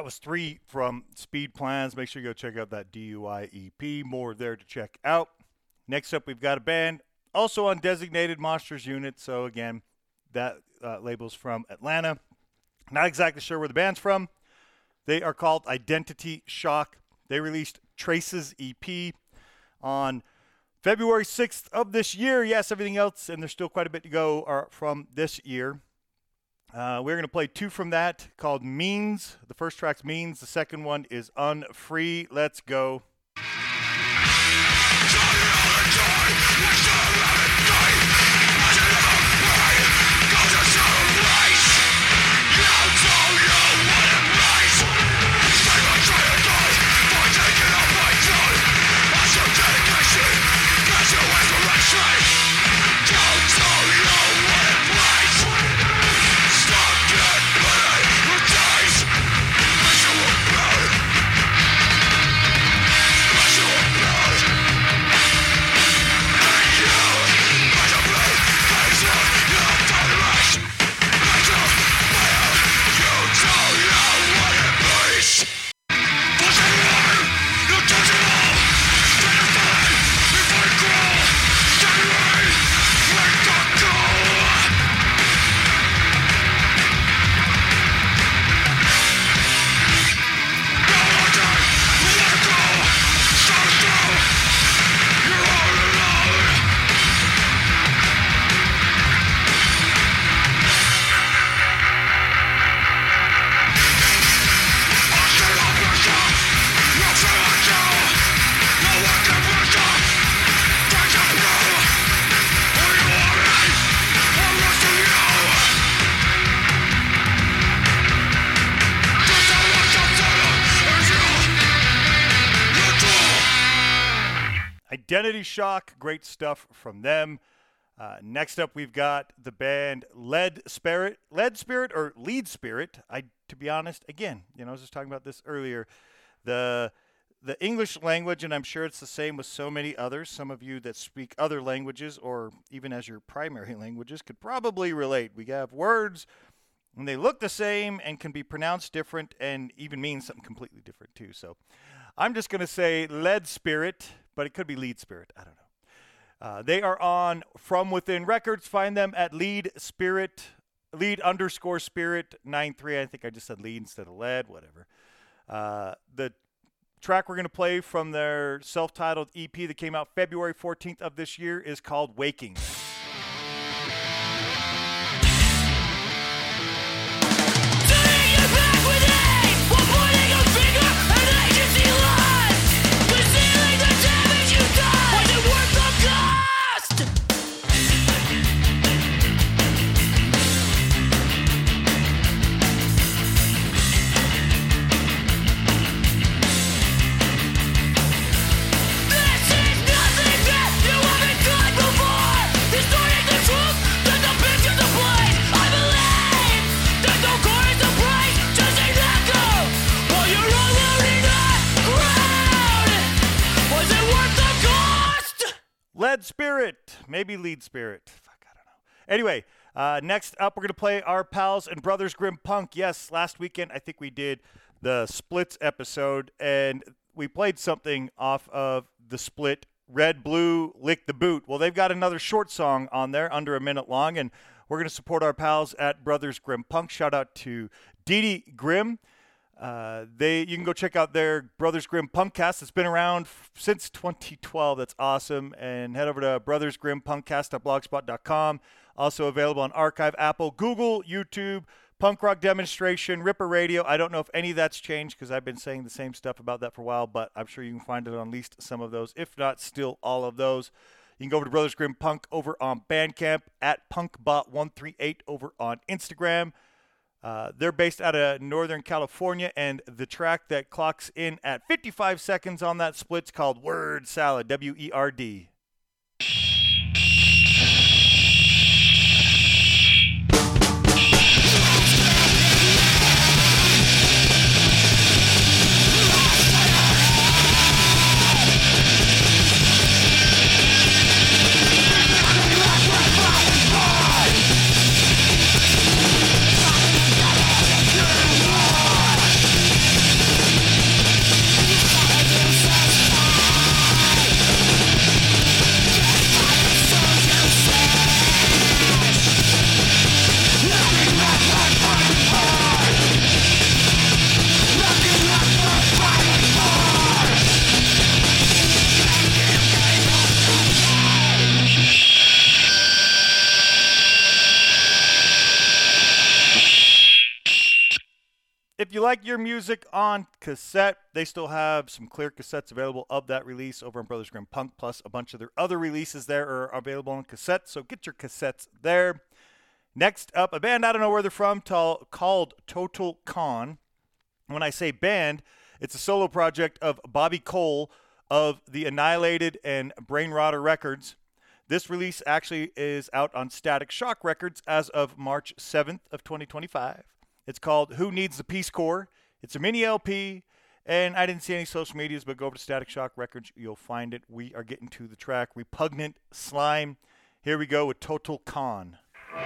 was 3 from Speed Plans. Make sure you go check out that DUI EP. More there to check out. Next up, we've got a band also on Designated Monsters Unit. So, again, that label's from Atlanta. Not exactly sure where the band's from. They are called Identity Shock. They released Traces EP on February 6th of this year. Yes, everything else, and there's still quite a bit to go, are from this year. We're going to play 2 from that called Means. The first track's Means. The second one is Unfree. Let's go. Identity Shock, great stuff from them. Next up, we've got the band Lead Spirit. To be honest, again, I was just talking about this earlier. The English language, and I'm sure it's the same with so many others. Some of you that speak other languages, or even as your primary languages, could probably relate. We have words, and they look the same and can be pronounced different, and even mean something completely different too. So, I'm just going to say Lead Spirit. But it could be Lead Spirit. I don't know. They are on From Within Records. Find them at lead_spirit 93. I think I just said lead instead of lead, whatever. The track we're going to play from their self-titled EP that came out February 14th of this year is called Waking. Lead Spirit, maybe Lead Spirit. Fuck, I don't know. Anyway, next up, we're going to play our pals and brothers Grim Punk. Yes, last weekend, I think we did the Splits episode, and we played something off of the Split, Red, Blue, Lick the Boot. Well, they've got another short song on there, under a minute long, and we're going to support our pals at Brothers Grim Punk. Shout out to Dee Grim. You can go check out their Brothers Grim Punkcast. It's been around since 2012. That's awesome. And head over to brothersgrimppunkcast.blogspot.com. Also available on Archive, Apple, Google, YouTube, Punk Rock Demonstration, Ripper Radio. I don't know if any of that's changed because I've been saying the same stuff about that for a while, but I'm sure you can find it on at least some of those, if not still all of those. You can go over to Brothers Grim Punk over on Bandcamp, at punkbot138 over on Instagram. They're based out of Northern California, and the track that clocks in at 55 seconds on that split's called Word Salad, W-E-R-D. like your music on cassette, they still have some clear cassettes available of that release over on Brothers Grimm Punk, plus a bunch of their other releases there are available on cassette, so get your cassettes there. Next up, a band I don't know where they're from called Total Con. When I say band, it's a solo project of Bobby Cole of the Annihilated and Brainrotter Records. This release actually is out on Static Shock Records as of March 7th of 2025. It's called Who Needs the Peace Corps? It's a mini LP, and I didn't see any social medias, but go over to Static Shock Records. You'll find it. We are getting to the track Repugnant Slime. Here we go with Total Con.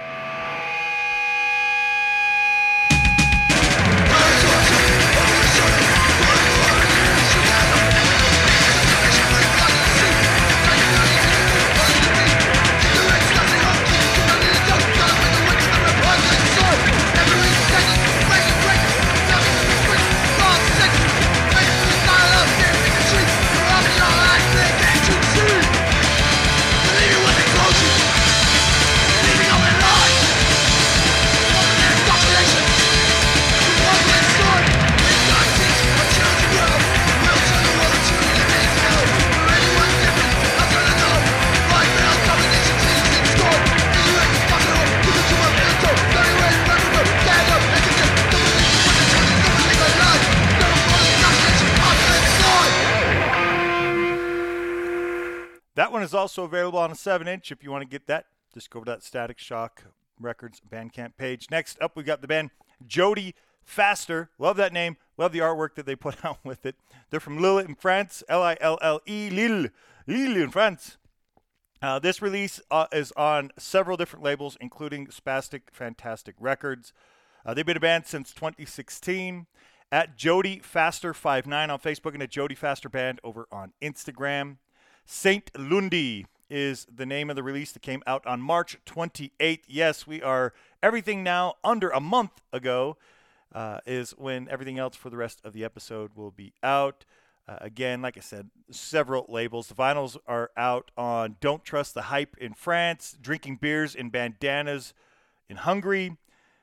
That one is also available on a 7-inch. If you want to get that, just go over to that Static Shock Records Bandcamp page. Next up, we've got the band Jody Faster. Love that name. Love the artwork that they put out with it. They're from Lille in France. Lille, Lille in France. This release is on several different labels, including Spastic Fantastic Records. They've been a band since 2016. At Jody Faster 59 on Facebook and at Jody Faster Band over on Instagram. Saint Lundi is the name of the release that came out on March 28th. Yes, we are everything now under a month ago is when everything else for the rest of the episode will be out. Again, like I said, several labels. The vinyls are out on Don't Trust the Hype in France, Drinking Beers in Bandanas in Hungary,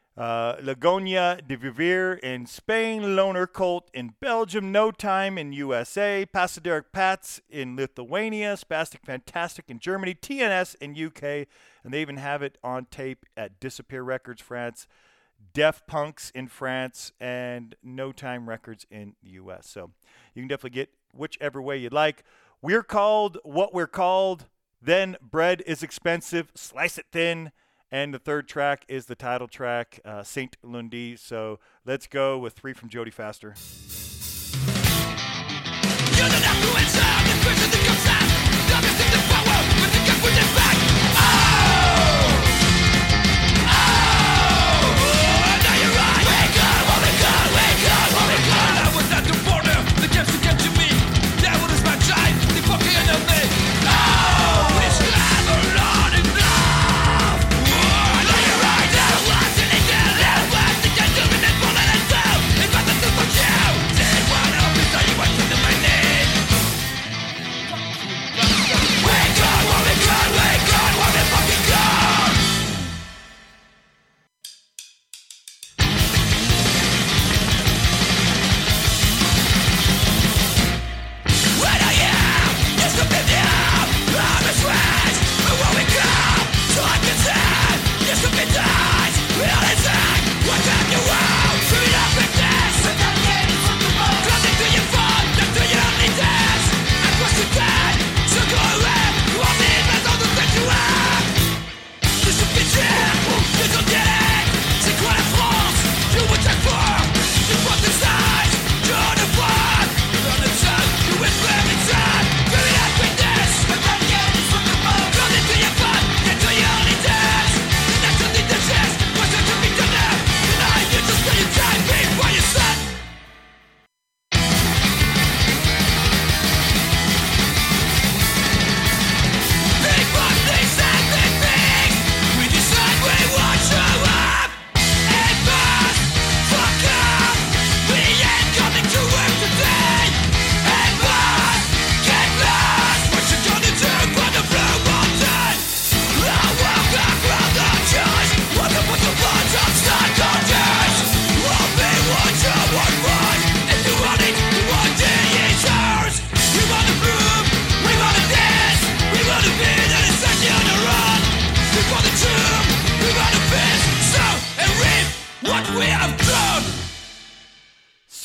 Lagonia de Vivir in Spain, Loner Cult in Belgium, No Time in USA, Pasaderic Pats in Lithuania, Spastic Fantastic in Germany, TNS in UK, and they even have it on tape at Disappear Records France, Def Punks in France, and No Time Records in the US. So you can definitely get whichever way you'd like. We're called what we're called. Then Bread is Expensive, Slice It Thin. And the third track is the title track, Saint Lundi. So let's go with 3 from Jody Faster. You don't have to answer the question that comes out. Don't mistake the power, but you can put it back. Oh! Now you're right. Wake up, wake up, wake up, wake up. I was at the border, the games to get to me. That one is my tribe, the fucking enemy. Oh! It's never not enough. Now you're right. Now what's in it? Now what's the guy doing it for that I do? If I don't do for you.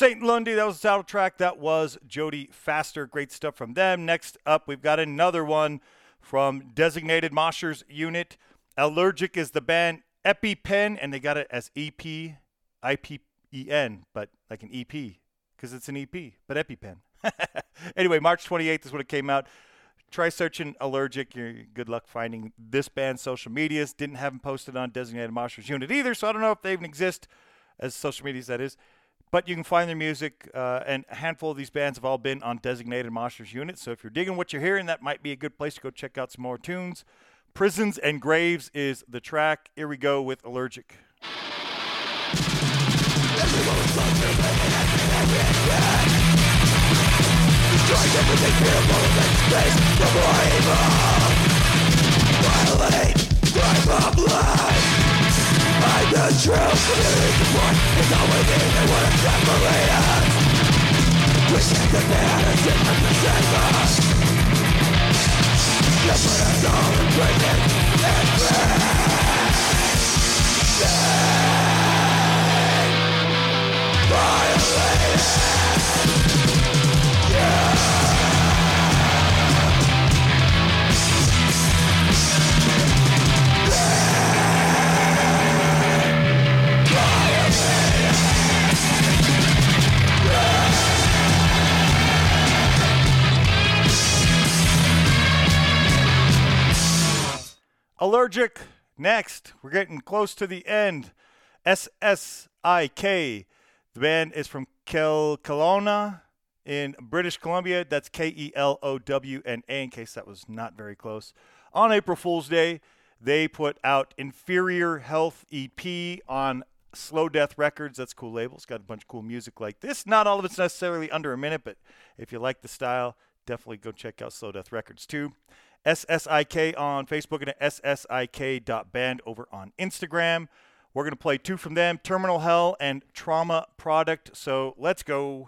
St. Lundy, that was the title track. That was Jody Faster. Great stuff from them. Next up, we've got another one from Designated Moshers Unit. Allergic is the band. EpiPen, and they got it as E-P, I-P-E-N, but like an EP, because it's an EP, but EpiPen. Anyway, March 28th is when it came out. Try searching Allergic. You're good luck finding this band's social medias. Didn't have them posted on Designated Moshers Unit either, so I don't know if they even exist as social medias, that is. But you can find their music, and a handful of these bands have all been on Designated Moshers Unit. So if you're digging what you're hearing, that might be a good place to go check out some more tunes. Prisons and Graves is the track. Here we go with Allergic. I'm the true community support. It's all we need, they want to separate us. We take the medicine and the stigma. You put us all in prison and violated. Allergic. Next, we're getting close to the end. SSIK. The band is from Kelowna in British Columbia. That's Kelowna, in case that was not very close. On April Fool's Day, they put out Inferior Health EP on Slow Death Records. That's a cool label. It's got a bunch of cool music like this. Not all of it's necessarily under a minute, but if you like the style, definitely go check out Slow Death Records too. SSIK on Facebook and at ssik.band over on Instagram. We're going to play two from them, Terminal Hell and Trauma Product. So let's go.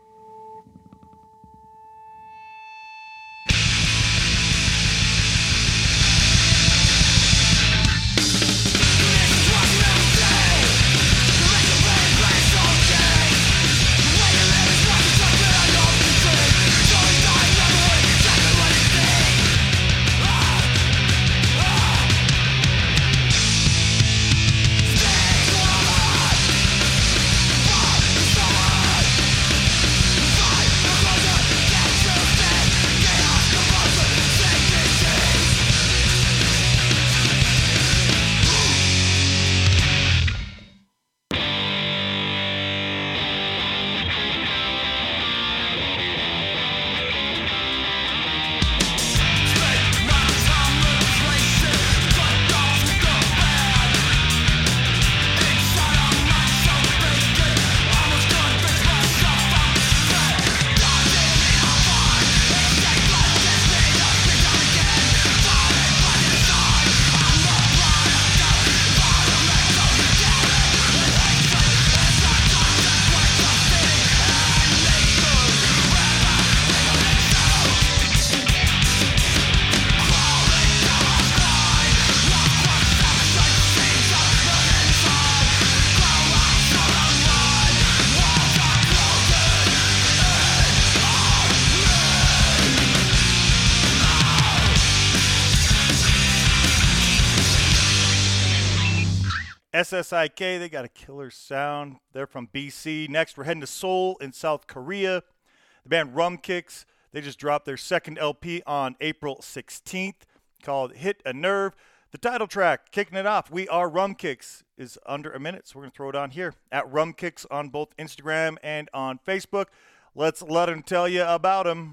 SSIK, they got a killer sound. They're from BC. Next, we're heading to Seoul in South Korea. The band Rum Kicks, they just dropped their second LP on April 16th called Hit a Nerve. The title track, kicking it off, We Are Rum Kicks, is under a minute, so we're going to throw it on here. At Rum Kicks on both Instagram and on Facebook. Let's let them tell you about them.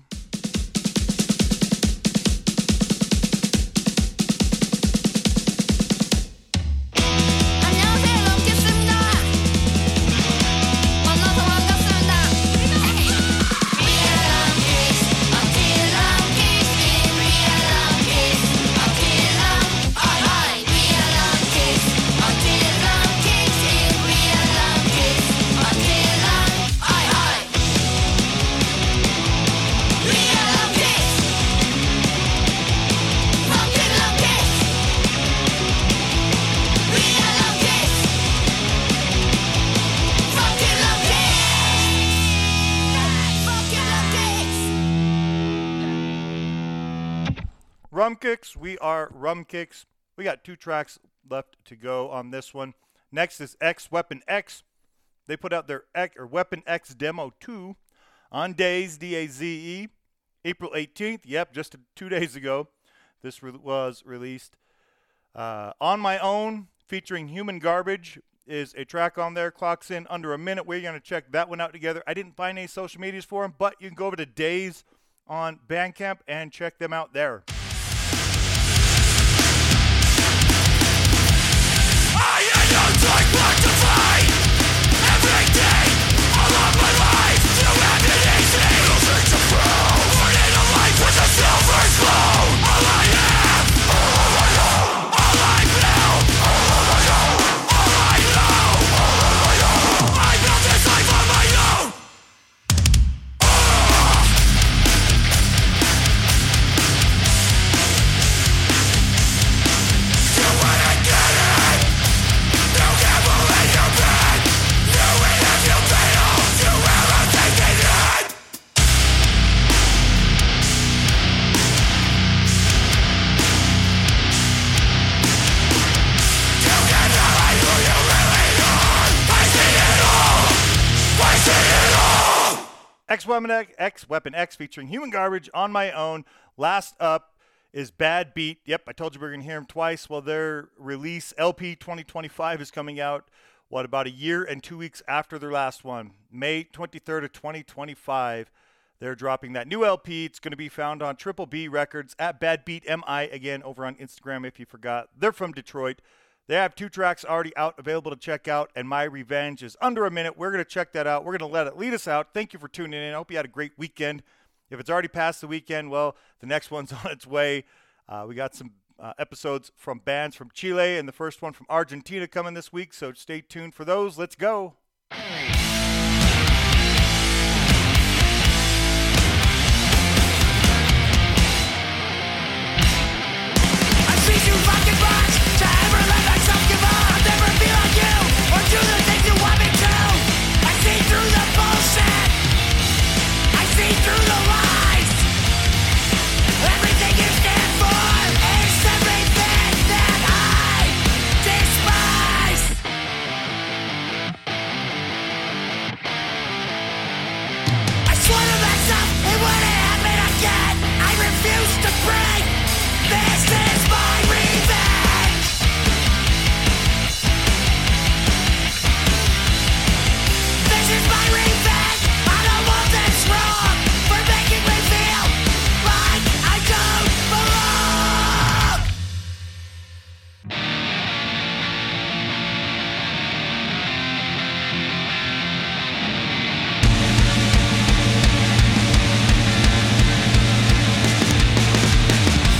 Rum Kicks. We are Rum Kicks. We got 2 tracks left to go on this one. Next is Weapon X. They put out their Weapon X Demo 2 on Daze, D-A-Z-E, April 18th. Yep, just 2 days ago. This was released. On My Own, featuring Human Garbage, is a track on there. Clocks in under a minute. We're going to check that one out together. I didn't find any social medias for them, but you can go over to Daze on Bandcamp and check them out there. Weapon X featuring Human Garbage, On My Own. Last up is Bad Beat. Yep, I told you we were going to hear them twice. Well, their release, LP 2025, is coming out, about a year and 2 weeks after their last one. May 23rd of 2025, they're dropping that new LP. It's going to be found on Triple B Records at Bad Beat MI, again, over on Instagram if you forgot. They're from Detroit. They have 2 tracks already out, available to check out, and My Revenge is under a minute. We're going to check that out. We're going to let it lead us out. Thank you for tuning in. I hope you had a great weekend. If it's already past the weekend, well, the next one's on its way. We got some episodes from bands from Chile and the first one from Argentina coming this week, so stay tuned for those. Let's go.